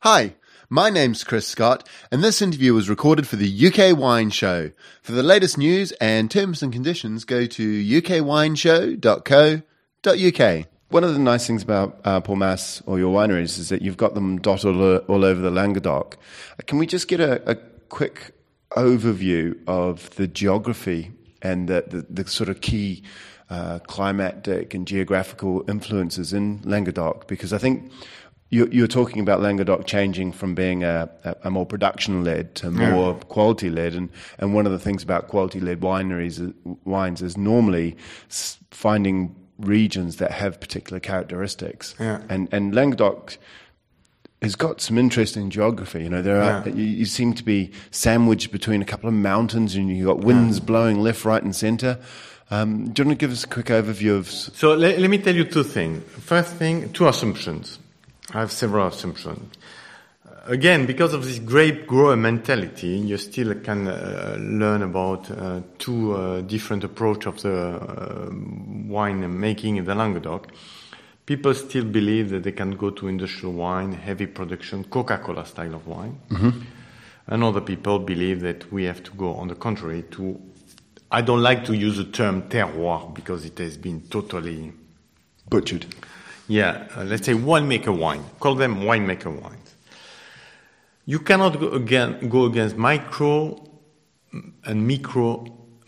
Hi, my name's Chris Scott, and this interview was recorded for the UK Wine Show. For the latest news and terms and conditions, go to ukwineshow.co.uk. One of the nice things about Paul Mas or your wineries is that you've got them dotted all over the Languedoc. Can we just get a quick overview of the geography and the sort of key climatic and geographical influences in Languedoc? Because I think you're talking about Languedoc changing from being a more production-led to more quality-led, and one of the things about quality-led wines is normally finding regions that have particular characteristics. And Languedoc has got some interesting geography. You know, you seem to be sandwiched between a couple of mountains, and you've got winds blowing left, right, and centre. Do you want to give us a quick overview of? So let me tell you two things. First thing, two assumptions. I have several assumptions. Again, because of this grape grower mentality, you still can learn about two different approach of the wine making in the Languedoc. People still believe that they can go to industrial wine, heavy production, Coca-Cola style of wine. Mm-hmm. And other people believe that we have to go on the contrary to, I don't like to use the term terroir because it has been totally butchered. Yeah, let's say winemaker wine. Call them winemaker wines. You cannot go against macro and micro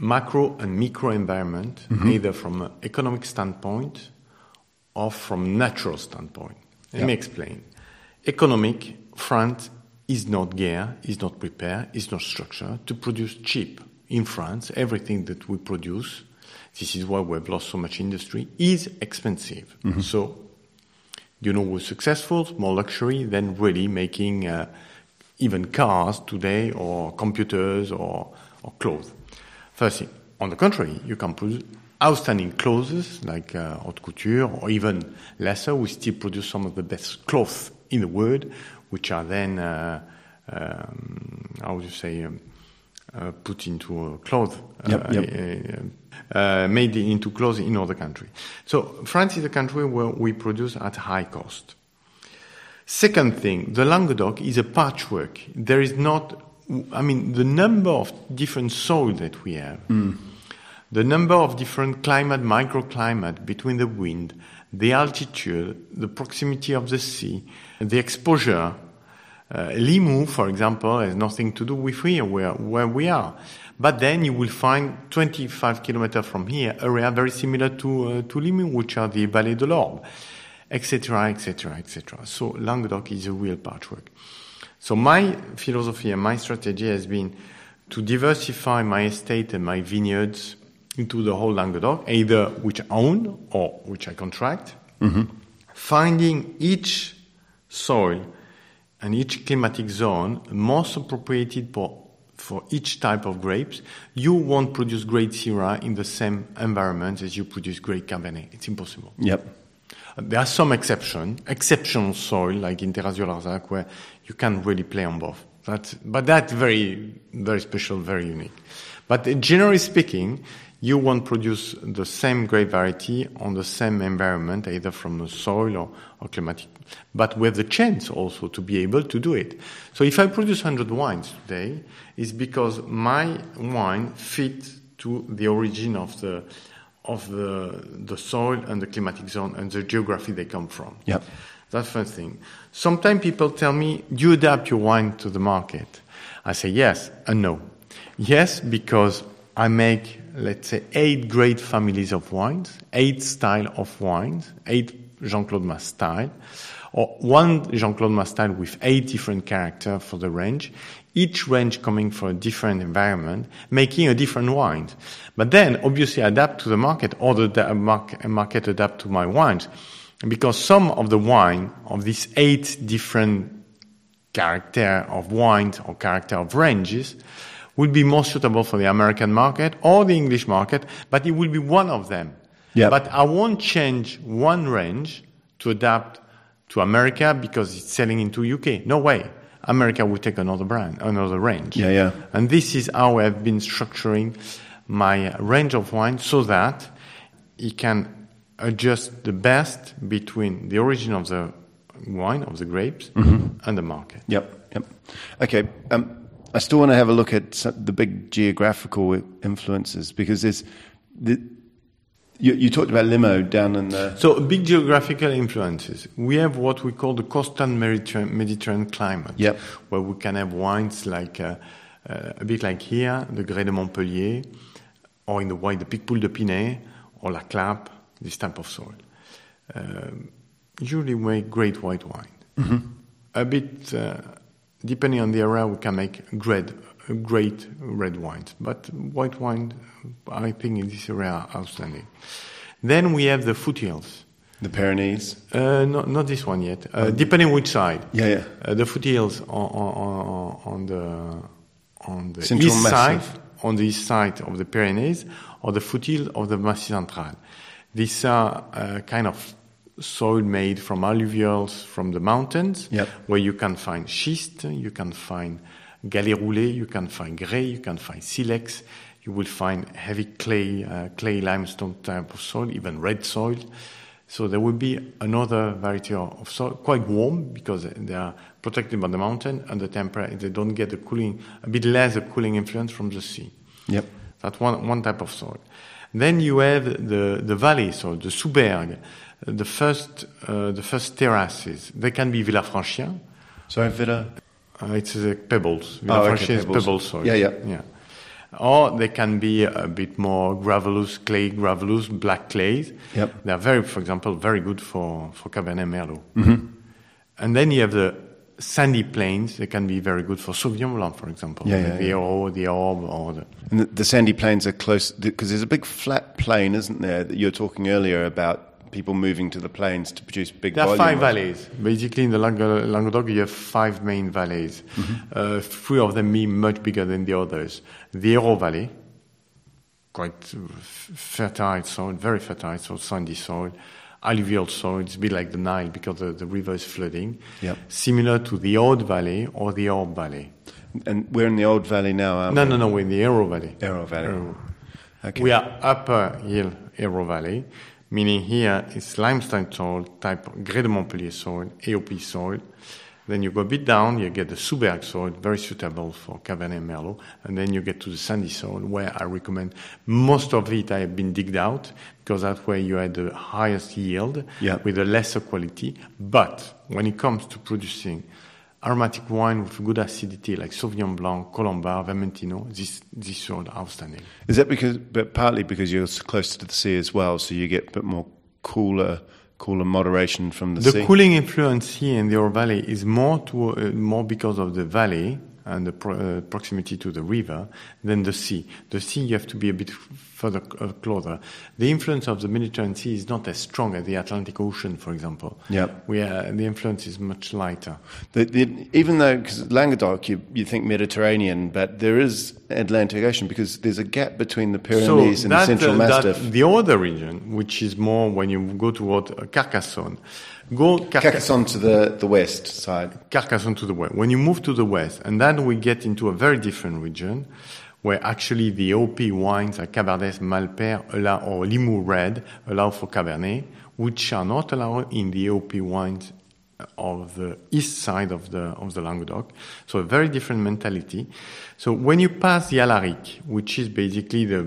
environment, either from an economic standpoint or from natural standpoint. Let me explain. Economic, France is not geared, is not prepared, is not structured to produce cheap. In France, everything that we produce, this is why we have lost so much industry, is expensive. Mm-hmm. So, we're successful, more luxury than really making even cars today or computers or clothes. First thing. On the contrary, you can produce outstanding clothes like haute couture or even lesser. We still produce some of the best clothes in the world, which are then, put into clothes, made into clothes in other countries. So France is a country where we produce at high cost. Second thing, the Languedoc is a patchwork. There is not, the number of different soil that we have, the number of different climate, microclimate between the wind, the altitude, the proximity of the sea, the exposure. Limoux, for example, has nothing to do with here, where we are. But then you will find 25 kilometers from here, area very similar to Limoux, which are the Vallée de l'Orbe, etc., etc., etc. So Languedoc is a real patchwork. So my philosophy and my strategy has been to diversify my estate and my vineyards into the whole Languedoc, either which I own or which I contract, finding each soil and each climatic zone most appropriated for each type of grapes. You won't produce great Syrah in the same environment as you produce great Cabernet. It's impossible. Yep. There are some exceptional soil like in Terrazzo Larzac where you can really play on both. But that's very, very special, very unique. But generally speaking, you won't produce the same grape variety on the same environment, either from the soil or climatic. But we have the chance also to be able to do it. So if I produce 100 wines today, it's because my wine fits to the origin of the soil and the climatic zone and the geography they come from. Yep. That's the first thing. Sometimes people tell me, do you adapt your wine to the market? I say yes and no. Yes, because I make, let's say, 8 great families of wines, 8 style of wines, 8 Jean-Claude Mas style, or one Jean-Claude Mas style with 8 different characters for the range, each range coming from a different environment, making a different wine. But then, obviously, adapt to the market, or the market adapt to my wines. Because some of the wine of these 8 different character of wines or character of ranges will be more suitable for the American market or the English market, but it will be one of them. Yep. But I won't change one range to adapt to America because it's selling into UK. No way. America will take another range. Yeah. And this is how I've been structuring my range of wine so that it can adjust the best between the origin of the wine, of the grapes, and the market. Yep. Okay. I still want to have a look at the big geographical influences, because there's you talked about Limo down in the... So big geographical influences. We have what we call the coastal Mediterranean climate, where we can have wines like a bit like here, the Grès de Montpellier, or in the white, the Picpoul de Pinet, or La Clappe, this type of soil. Usually we make great white wine. A bit, depending on the area, we can make great red wines. But white wine, I think in this area, are outstanding. Then we have the foothills. The Pyrenees? Not this one yet. Depending which side. The foothills on the Central east Massif. side, on the east side of the Pyrenees, or the foothills of the Massif Central. These are kind of soil made from alluvials from the mountains, where you can find schist, you can find galets roulés, you can find grès, you can find silex, you will find heavy clay limestone type of soil, even red soil. So there will be another variety of soil, quite warm because they are protected by the mountain, and the temperature, they don't get the cooling, a bit less the cooling influence from the sea. That's one type of soil. Then you have the valley soil, the Souberg, the first terraces. They can be Villafranchien. Sorry, Villa? It's pebbles. Villafranchien is pebble soil. Yeah. Or they can be a bit more gravelous, black clays. They are for example, very good for Cabernet Merlot. And then you have the sandy plains. They can be very good for Sauvignon Blanc, for example. The Hérault, the Orbe, or the... And the sandy plains are close, because there's a big flat plain, isn't there, that you were talking earlier about people moving to the plains to produce big volume. There are 5 valleys. Basically, in the Languedoc, you have 5 main valleys. 3 of them being much bigger than the others. The Hérault Valley, quite fertile soil, very fertile soil, sandy soil. Alluvial soil, it's a bit like the Nile because the river is flooding. Similar to the Aude Valley or the Orbe Valley. And we're in the Old Valley now, aren't we? No, we're in the Hérault Valley. Hérault Valley. Okay. We are upper hill Hérault Valley, meaning here it's limestone soil, type Grès de Montpellier soil, AOP soil. Then you go a bit down, you get the Souberg soil, very suitable for Cabernet Merlot. And then you get to the sandy soil, where I recommend most of it I have been digged out, because that's where you had the highest yield with a lesser quality. But when it comes to producing aromatic wine with good acidity, like Sauvignon Blanc, Colombard, Vermentino, this soil are outstanding. Is that partly because you're close to the sea as well, so you get a bit more cooler moderation from the sea? The cooling influence here in the Ore Valley is more because of the valley and the proximity to the river than the sea. The sea, you have to be a bit further closer. The influence of the Mediterranean Sea is not as strong as the Atlantic Ocean, for example. The influence is much lighter. Even though, because Languedoc, you think Mediterranean, but there is Atlantic Ocean, because there's a gap between the Pyrenees and the Central Massif. The other region, which is more when you go toward Carcassonne, Carcassonne to the west side. Carcassonne to the west. When you move to the west, and then we get into a very different region, where actually the OP wines like Cabernet Malpère or Limoux Red allow for Cabernet, which are not allowed in the OP wines of the east side of the Languedoc. So a very different mentality. So when you pass the Alaric, which is basically the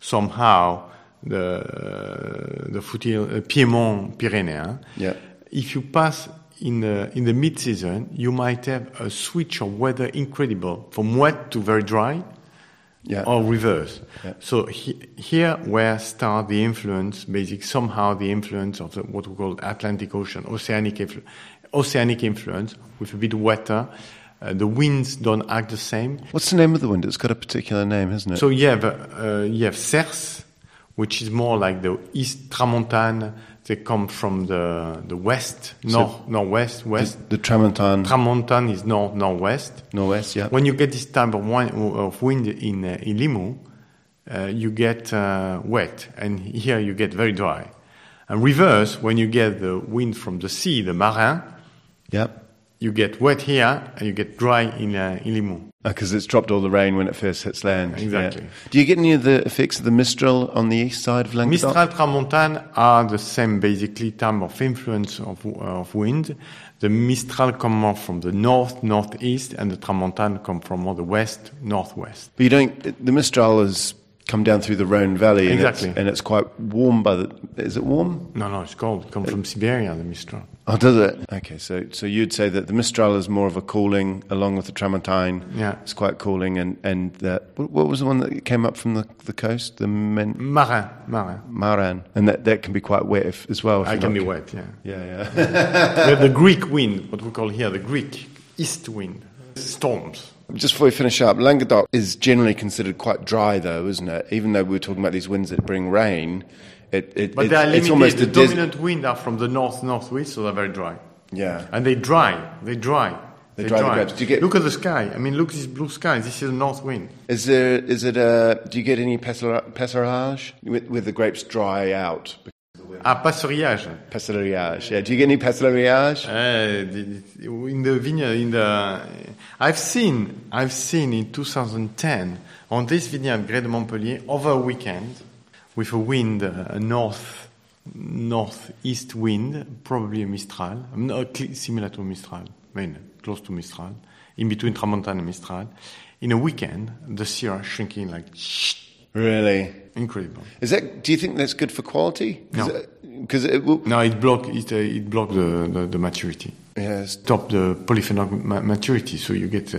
foothill Piedmont Pyrénéen, if you pass in the mid-season, you might have a switch of weather incredible, from wet to very dry, or reverse. So here where start the influence, somehow the influence of what we call Atlantic Ocean, oceanic influence, with a bit wetter. The winds don't act the same. What's the name of the wind? It's got a particular name, hasn't it? So you have Cerce, which is more like the East Tramontane. They come from the west, northwest, west. The Tramontane. Tramontane is northwest. Northwest, yeah. When you get this type of wind in Limoux, you get wet, and here you get very dry. And reverse, when you get the wind from the sea, the marin, you get wet here and you get dry in Limoux. Because it's dropped all the rain when it first hits land. Exactly. Yeah. Do you get any of the effects of the Mistral on the east side of Languedoc? Mistral, Tramontane are the same, basically, term of influence of wind. The Mistral come more from the north, northeast, and the Tramontane come from more the west, northwest. But you don't. The Mistral has come down through the Rhone Valley, Exactly. and it's quite warm. Is it warm? No, it's cold. It comes from Siberia, the Mistral. Oh, does it? Okay, so you'd say that the Mistral is more of a cooling, along with the Tramontane. Yeah. It's quite cooling, and what was the one that came up from the coast? The Marin. Maran, and that can be quite wet as well. It can be wet, yeah. Yeah. We have the Greek wind, what we call here the Greek east wind, storms. Just before we finish up, Languedoc is generally considered quite dry, though, isn't it? Even though we were talking about these winds that bring rain, But they are limited. it's almost the dominant wind are from the northwest, so they're very dry. Yeah. And they dry. They dry the grapes. Do you get, look at the sky. I mean, look at this blue sky. This is a north wind. Do you get any passerage with the grapes dry out? Passerillage. Passerillage. Yeah. Do you get any passerillage? In the vineyard, I've seen in 2010 on this vineyard, Grès de Montpellier, over a weekend with a wind, a northeast wind, probably a Mistral, similar to Mistral, I mean, close to Mistral, in between Tramontane and Mistral. In a weekend, the Syrah shrinking like Really? Incredible. Do you think that's good for quality? No. Because it will. No, it block the maturity. Yes. Stop the polyphenol maturity, so you get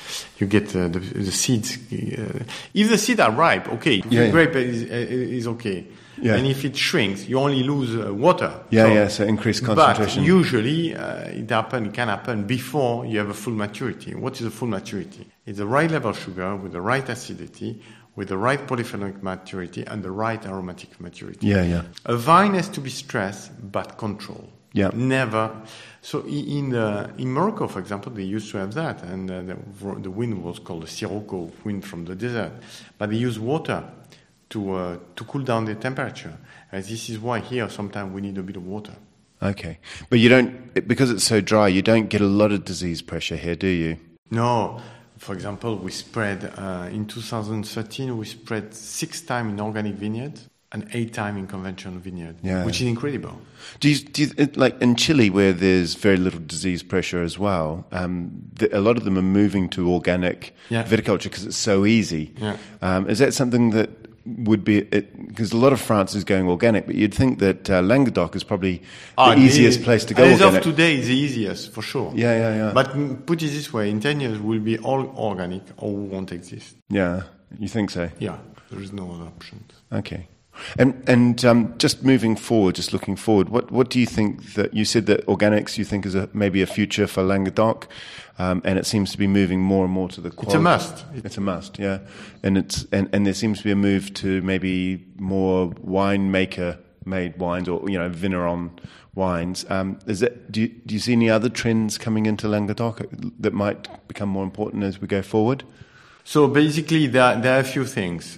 the seeds. If the seeds are ripe, okay. The grape is okay. Yeah. And if it shrinks, you only lose water. So increased concentration. But usually, it can happen before you have a full maturity. What is a full maturity? It's the right level of sugar with the right acidity, with the right polyphenolic maturity and the right aromatic maturity. Yeah. A vine has to be stressed but controlled. Yeah. Never. So in Morocco, for example, they used to have that, and the wind was called the Sirocco wind from the desert. But they use water to cool down the temperature. And this is why here sometimes we need a bit of water. Okay, but you don't, because it's so dry. You don't get a lot of disease pressure here, do you? No. For example, we spread in 2013. We spread 6 times in organic vineyards and 8 times in conventional vineyard, which is incredible. Do you like in Chile, where there's very little disease pressure as well? A lot of them are moving to organic viticulture because it's so easy. Yeah. Is that something that would be because a lot of France is going organic, but you'd think that Languedoc is probably the easiest place to go as organic. As of today, it's the easiest for sure. Yeah. But put it this way: in 10 years, we'll be all organic, or we won't exist. Yeah, you think so? Yeah, there is no other options. Okay. And just moving forward, just looking forward, what do you think that you said that organics you think is maybe a future for Languedoc, and it seems to be moving more and more to the quality. It's a must. It's a must, yeah. And there seems to be a move to maybe more winemaker made wines or vigneron wines. Do you see any other trends coming into Languedoc that might become more important as we go forward? So basically, there are a few things.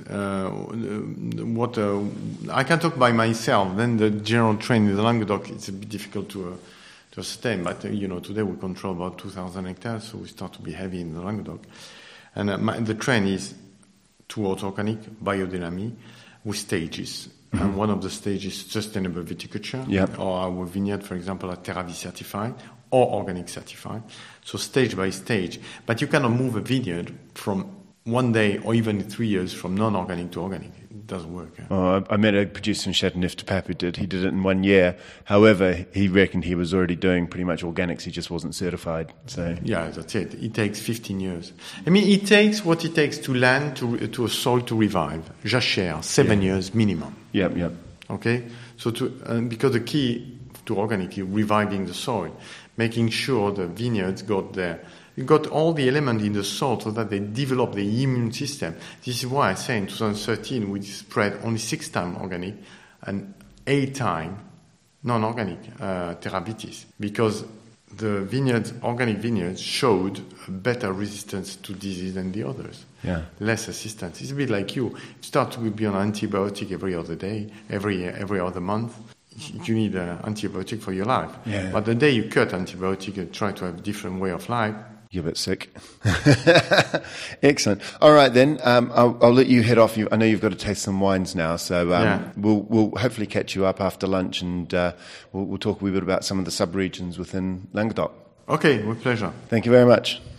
I can talk by myself. Then the general trend in the Languedoc, it's a bit difficult to ascertain. But today we control about 2,000 hectares, so we start to be heavy in the Languedoc. And the trend is towards organic biodynamic with stages. Mm-hmm. And one of the stages is sustainable viticulture, or our vineyard, for example, are TerraVie certified or organic certified. So stage by stage. But you cannot move a vineyard from one day or even 3 years from non-organic to organic. It doesn't work. Oh, I met a producer in Châteauneuf-du-Pape who did it in 1 year. However, he reckoned he was already doing pretty much organics. He just wasn't certified. So yeah, that's it. It takes 15 years. I mean, it takes what it takes to land to a soil to revive. Jachère, 7 years minimum. Yep. Okay? So because the key to organic is reviving the soil, making sure the vineyards got there. You got all the elements in the soil so that they develop the immune system. This is why I say in 2013 we spread only 6 times organic and 8 times non-organic TerraVitis, because the organic vineyards showed a better resistance to disease than the others. Yeah. Less resistance. It's a bit like you start to be on antibiotic every other day, every other month. you need an antibiotic for your life. Yeah. But the day you cut antibiotic and try to have a different way of life, you're a bit sick. Excellent. All right, then. I'll let you head off. I know you've got to taste some wines now, so we'll hopefully catch you up after lunch, and we'll talk a wee bit about some of the sub-regions within Languedoc. Okay, with pleasure. Thank you very much.